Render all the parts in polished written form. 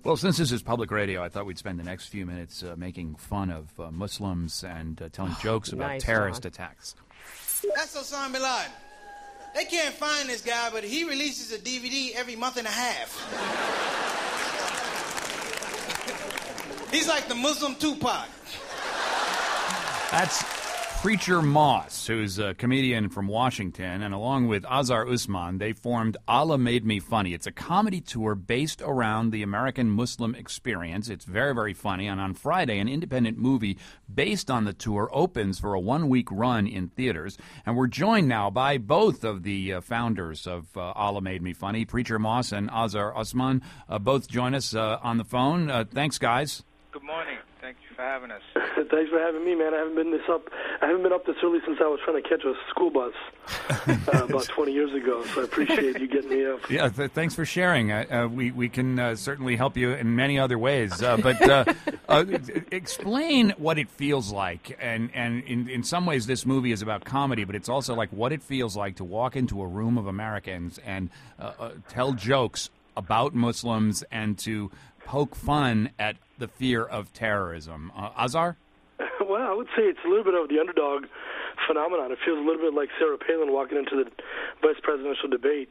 Well, since this is public radio, I thought we'd spend the next few minutes making fun of Muslims and telling jokes about terrorist attacks. That's Osama bin Laden. They can't find this guy, but he releases a DVD every month and a half. He's like the Muslim Tupac. That's Preacher Moss, who's a comedian from Washington, and along with Azhar Usman, they formed Allah Made Me Funny. It's a comedy tour based around the American Muslim experience. It's very, very funny, and on Friday, an independent movie based on the tour opens for a one-week run in theaters. And we're joined now by both of the founders of Allah Made Me Funny, Preacher Moss and Azhar Usman. Both join us on the phone. Thanks, guys. Good morning. Thank you for having us. Thanks for having me, man. I haven't been up this early since I was trying to catch a school bus about 20 years ago. So I appreciate you getting me up. Yeah, thanks for sharing. We can certainly help you in many other ways. But explain what it feels like. And in some ways, this movie is about comedy, but it's also like what it feels like to walk into a room of Americans and tell jokes about Muslims and to poke fun at the fear of terrorism. Azhar? Well, I would say it's a little bit of the underdog phenomenon. It feels a little bit like Sarah Palin walking into the vice presidential debate.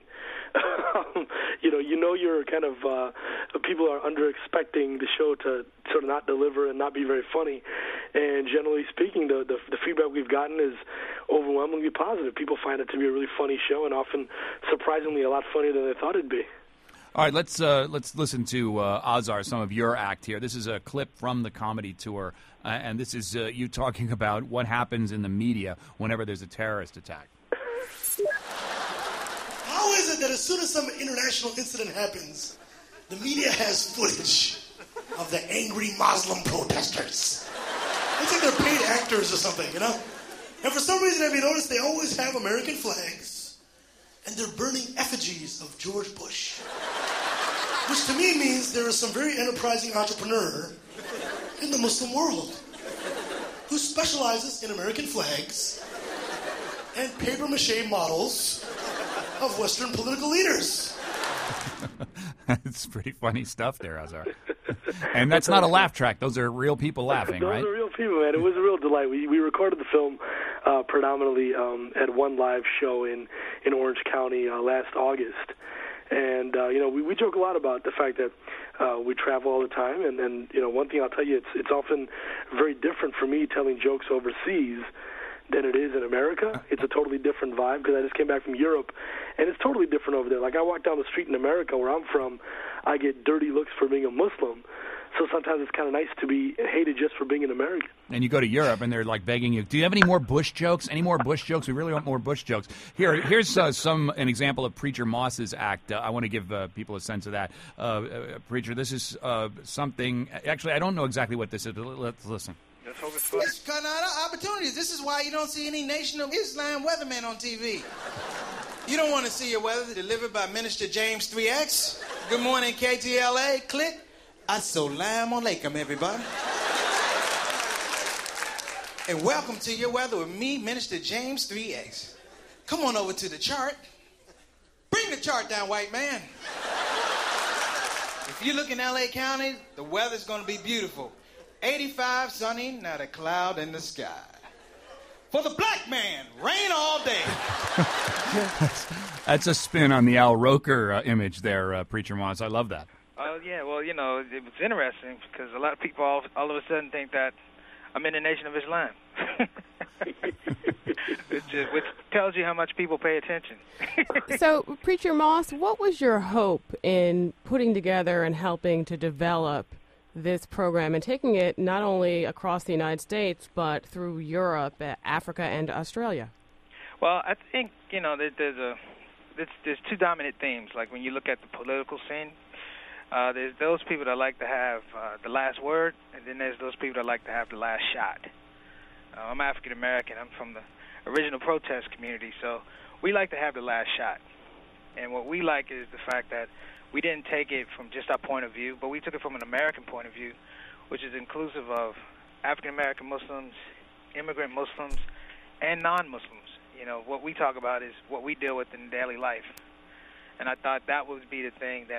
You're kind of people are under-expecting the show to sort of not deliver and not be very funny. And generally speaking, the feedback we've gotten is overwhelmingly positive. People find it to be a really funny show and often surprisingly a lot funnier than they thought it'd be. All right, let's listen to Azhar, some of your act here. This is a clip from the comedy tour, and this is you talking about what happens in the media whenever there's a terrorist attack. How is it that as soon as some international incident happens, the media has footage of the angry Muslim protesters? It's like they're paid actors or something, you know? And for some reason, have you noticed they always have American flags, and they're burning effigies of George Bush. Which to me means there is some very enterprising entrepreneur in the Muslim world who specializes in American flags and papier-mâché models of Western political leaders. It's pretty funny stuff there, Azhar. And that's not a laugh track. Those are real people laughing, right? Those are real people, man. It was a real delight. We recorded the film predominantly at one live show in Orange County last August. And, we joke a lot about the fact that we travel all the time. And one thing I'll tell you, it's often very different for me telling jokes overseas than it is in America. It's a totally different vibe because I just came back from Europe, and it's totally different over there. Like, I walk down the street in America where I'm from, I get dirty looks for being a Muslim. So sometimes it's kind of nice to be hated just for being an American. And you go to Europe, and they're like begging you, do you have any more Bush jokes? Any more Bush jokes? We really want more Bush jokes. Here's an example of Preacher Moss's act. I want to give people a sense of that. Preacher, this is something. Actually, I don't know exactly what this is, but let's listen. It's kind of opportunities. This is why you don't see any Nation of Islam weathermen on TV. You don't want to see your weather delivered by Minister James 3X. Good morning, KTLA. Click. Assalamu alaikum, everybody. And welcome to your weather with me, Minister James 3X. Come on over to the chart. Bring the chart down, white man. If you look in L.A. County, the weather's going to be beautiful. 85, sunny, not a cloud in the sky. For the black man, rain all day. That's a spin on the Al Roker image there, Preacher Moss. I love that. Yeah, well, it was interesting because a lot of people all of a sudden think that I'm in the Nation of Islam. which tells you how much people pay attention. So, Preacher Moss, what was your hope in putting together and helping to develop this program and taking it not only across the United States, but through Europe, Africa, and Australia? Well, I think, there's two dominant themes. Like when you look at the political scene, there's those people that like to have the last word, and then there's those people that like to have the last shot. I'm African American. I'm from the original protest community, so we like to have the last shot. And what we like is the fact that we didn't take it from just our point of view, but we took it from an American point of view, which is inclusive of African American Muslims, immigrant Muslims, and non-Muslims. What we talk about is what we deal with in daily life. And I thought that would be the thing that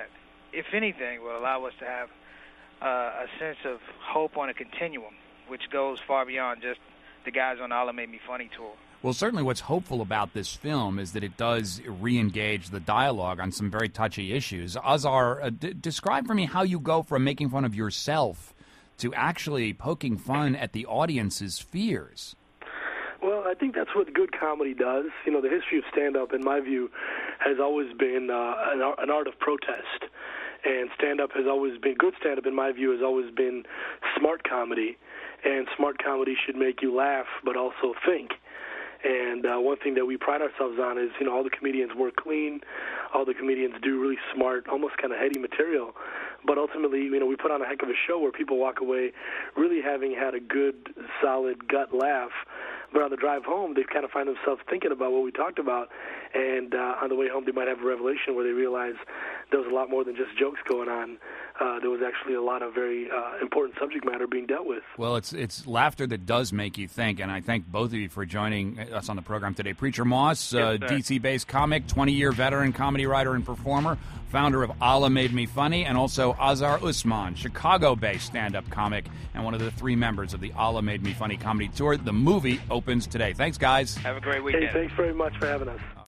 if anything, will allow us to have a sense of hope on a continuum, which goes far beyond just the guys on the Allah Made Me Funny tour. Well, certainly what's hopeful about this film is that it does re-engage the dialogue on some very touchy issues. Azhar, describe for me how you go from making fun of yourself to actually poking fun at the audience's fears. Well, I think that's what good comedy does. You know, the history of stand-up, in my view, has always been an art of protest. And stand-up has always been, good stand-up, in my view, has always been smart comedy. And smart comedy should make you laugh, but also think. And one thing that we pride ourselves on is, all the comedians work clean. All the comedians do really smart, almost kind of heady material. But ultimately, we put on a heck of a show where people walk away really having had a good, solid gut laugh. But on the drive home, they kind of find themselves thinking about what we talked about. And on the way home, they might have a revelation where they realize there was a lot more than just jokes going on. There was actually a lot of very important subject matter being dealt with. Well, it's laughter that does make you think, and I thank both of you for joining us on the program today. Preacher Moss, DC-based comic, 20-year veteran comedy writer and performer, founder of Allah Made Me Funny, and also Azhar Usman, Chicago-based stand-up comic and one of the 3 members of the Allah Made Me Funny comedy tour. The movie opens today. Thanks, guys. Have a great weekend. Hey, thanks very much for having us.